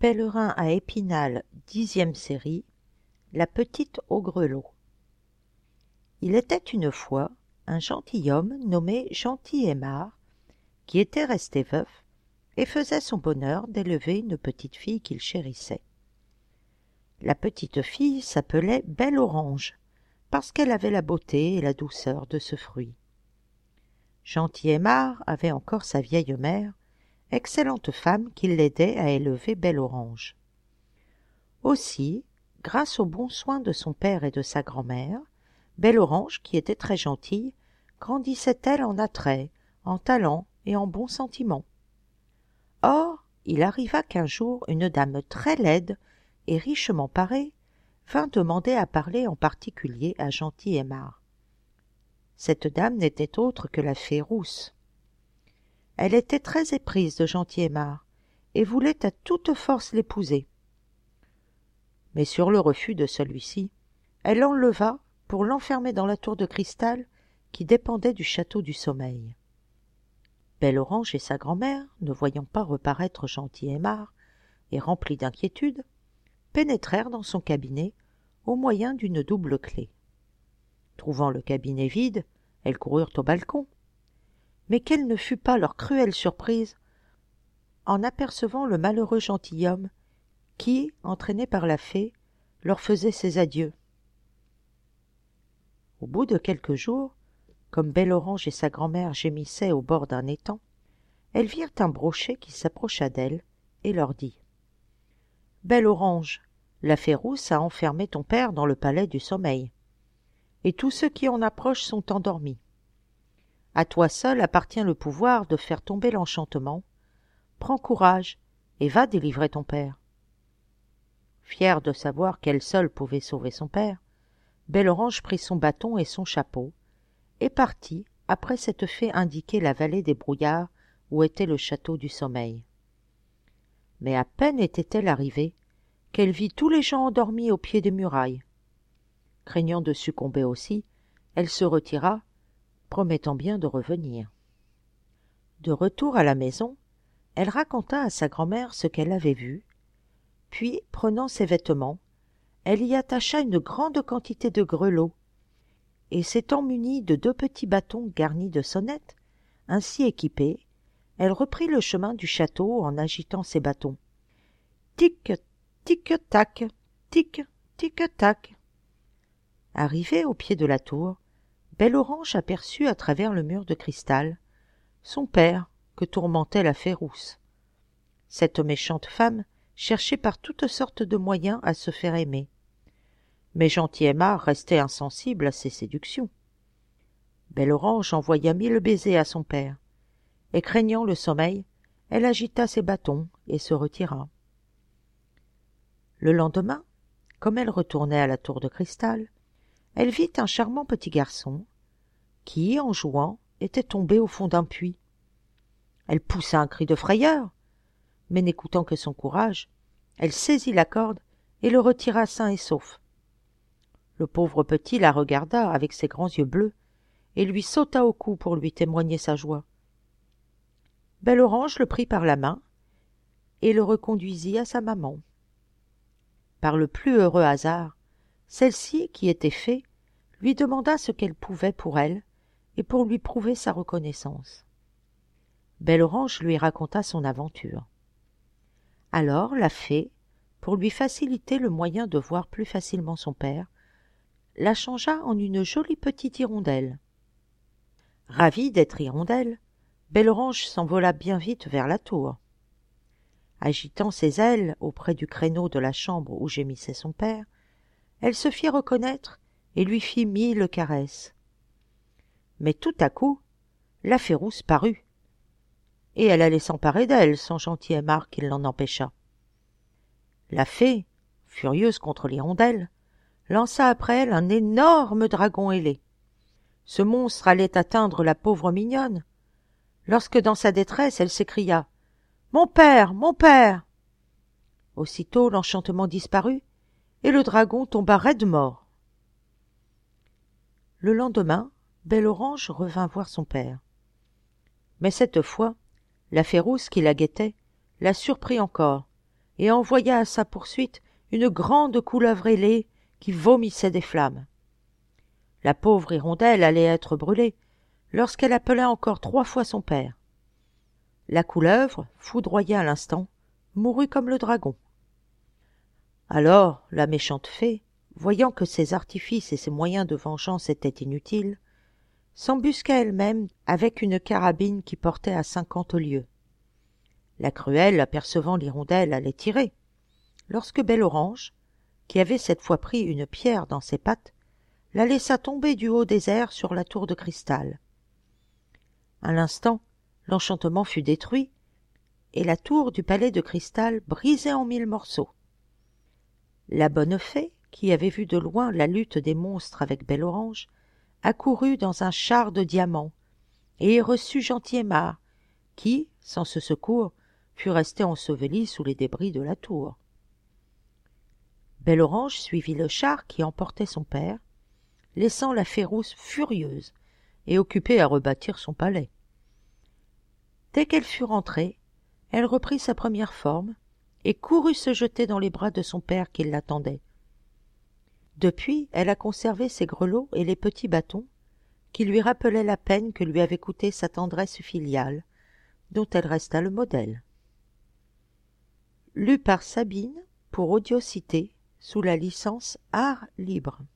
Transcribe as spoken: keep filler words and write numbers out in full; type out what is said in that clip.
Pèlerin à Épinal, dixième série, La petite au grelot. Il était une fois un gentilhomme nommé Gentil-Aimard, qui était resté veuf et faisait son bonheur d'élever une petite fille qu'il chérissait. La petite fille s'appelait Belle Orange, parce qu'elle avait la beauté et la douceur de ce fruit. Gentil-Aimard avait encore sa vieille mère, excellente femme qui l'aidait à élever Belle Orange. Aussi, grâce aux bons soins de son père et de sa grand-mère, Belle Orange, qui était très gentille, grandissait-elle en attrait, en talent et en bons sentiments. Or, il arriva qu'un jour une dame très laide et richement parée vint demander à parler en particulier à Gentil-Aimard. Cette dame n'était autre que la fée Rousse. Elle était très éprise de Gentil-Aimard et voulait à toute force l'épouser. Mais sur le refus de celui-ci, elle l'enleva pour l'enfermer dans la tour de cristal qui dépendait du château du Sommeil. Belle Orange et sa grand-mère, ne voyant pas reparaître Gentil-Aimard et remplis d'inquiétude, pénétrèrent dans son cabinet au moyen d'une double clef. Trouvant le cabinet vide, elles coururent au balcon. Mais quelle ne fut pas leur cruelle surprise en apercevant le malheureux gentilhomme qui, entraîné par la fée, leur faisait ses adieux. Au bout de quelques jours, comme Belle Orange et sa grand-mère gémissaient au bord d'un étang, elles virent un brochet qui s'approcha d'elles et leur dit « Belle Orange, la fée Rousse a enfermé ton père dans le palais du Sommeil, et tous ceux qui en approchent sont endormis. À toi seul appartient le pouvoir de faire tomber l'enchantement. Prends courage et va délivrer ton père. » Fière de savoir qu'elle seule pouvait sauver son père, Belle Orange prit son bâton et son chapeau et partit après cette fée indiquer la vallée des brouillards où était le château du Sommeil. Mais à peine était-elle arrivée qu'elle vit tous les gens endormis au pied des murailles. Craignant de succomber aussi, elle se retira, promettant bien de revenir. De retour à la maison, elle raconta à sa grand-mère ce qu'elle avait vu, puis, prenant ses vêtements, elle y attacha une grande quantité de grelots, et s'étant munie de deux petits bâtons garnis de sonnettes, ainsi équipée, elle reprit le chemin du château en agitant ses bâtons. Tic, tic, tac, tic, tic, tac. Arrivée au pied de la tour, Belle Orange aperçut à travers le mur de cristal son père que tourmentait la fée Rousse. Cette méchante femme cherchait par toutes sortes de moyens à se faire aimer. Mais Gentil-Aimard restait insensible à ses séductions. Belle Orange envoya mille baisers à son père, et craignant le sommeil, elle agita ses bâtons et se retira. Le lendemain, comme elle retournait à la tour de cristal, elle vit un charmant petit garçon qui, en jouant, était tombé au fond d'un puits. Elle poussa un cri de frayeur, mais n'écoutant que son courage, elle saisit la corde et le retira sain et sauf. Le pauvre petit la regarda avec ses grands yeux bleus et lui sauta au cou pour lui témoigner sa joie. Belle Orange le prit par la main et le reconduisit à sa maman. Par le plus heureux hasard, celle-ci, qui était fée, lui demanda ce qu'elle pouvait pour elle et pour lui prouver sa reconnaissance. Belle Orange lui raconta son aventure. Alors la fée, pour lui faciliter le moyen de voir plus facilement son père, la changea en une jolie petite hirondelle. Ravie d'être hirondelle, Belle Orange s'envola bien vite vers la tour. Agitant ses ailes auprès du créneau de la chambre où gémissait son père, elle se fit reconnaître et lui fit mille caresses. Mais tout à coup, la fée Rousse parut, et elle allait s'emparer d'elle sans Gentil-Aimard qui l'en empêcha. La fée, furieuse contre l'hirondelle, lança après elle un énorme dragon ailé. Ce monstre allait atteindre la pauvre mignonne, lorsque dans sa détresse elle s'écria « Mon père, mon père !» Aussitôt l'enchantement disparut, et le dragon tomba raide mort. Le lendemain, Belle Orange revint voir son père. Mais cette fois, la fée Rousse qui la guettait la surprit encore, et envoya à sa poursuite une grande couleuvre ailée qui vomissait des flammes. La pauvre hirondelle allait être brûlée lorsqu'elle appela encore trois fois son père. La couleuvre, foudroyée à l'instant, mourut comme le dragon. Alors la méchante fée, voyant que ses artifices et ses moyens de vengeance étaient inutiles, s'embusqua elle-même avec une carabine qui portait à cinquante lieues. La Cruelle, apercevant l'hirondelle, allait tirer, lorsque Belle-Orange, qui avait cette fois pris une pierre dans ses pattes, la laissa tomber du haut des airs sur la tour de cristal. À l'instant, l'enchantement fut détruit, et la tour du palais de cristal brisée en mille morceaux. La bonne fée, qui avait vu de loin la lutte des monstres avec Belle-Orange, accourut dans un char de diamants, et y reçut gentil Aimard, qui, sans ce secours, fut resté enseveli sous les débris de la tour. Belle-Orange suivit le char qui emportait son père, laissant la fée rousse furieuse et occupée à rebâtir son palais. Dès qu'elle fut rentrée, elle reprit sa première forme et courut se jeter dans les bras de son père qui l'attendait. Depuis, elle a conservé ses grelots et les petits bâtons qui lui rappelaient la peine que lui avait coûté sa tendresse filiale, dont elle resta le modèle. Lu par Sabine pour Audiocité sous la licence Art Libre.